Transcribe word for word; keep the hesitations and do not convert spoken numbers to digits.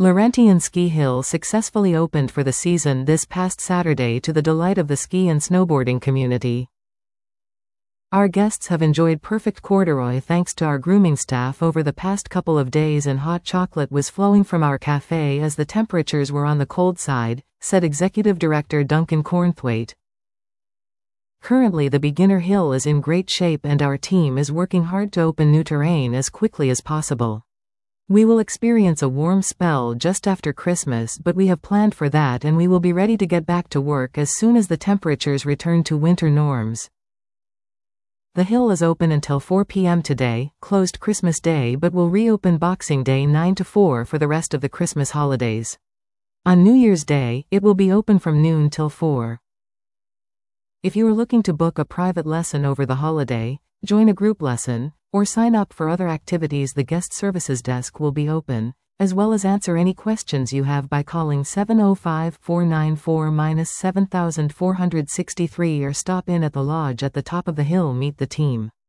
Laurentian Ski Hill successfully opened for the season this past Saturday to the delight of the ski and snowboarding community. Our guests have enjoyed perfect corduroy thanks to our grooming staff over the past couple of days, and hot chocolate was flowing from our cafe as the temperatures were on the cold side, said Executive Director Duncan Cornthwaite. Currently the beginner hill is in great shape and our team is working hard to open new terrain as quickly as possible. We will experience a warm spell just after Christmas, but we have planned for that and we will be ready to get back to work as soon as the temperatures return to winter norms. The hill is open until four p m today, closed Christmas Day, but will reopen Boxing Day nine to four for the rest of the Christmas holidays. On New Year's Day, it will be open from noon till four. If you are looking to book a private lesson over the holiday, join a group lesson, or sign up for other activities, the guest services desk will be open, as well as answer any questions you have by calling seven oh five, four nine four, seven four six three or stop in at the lodge at the top of the hill. Meet the team.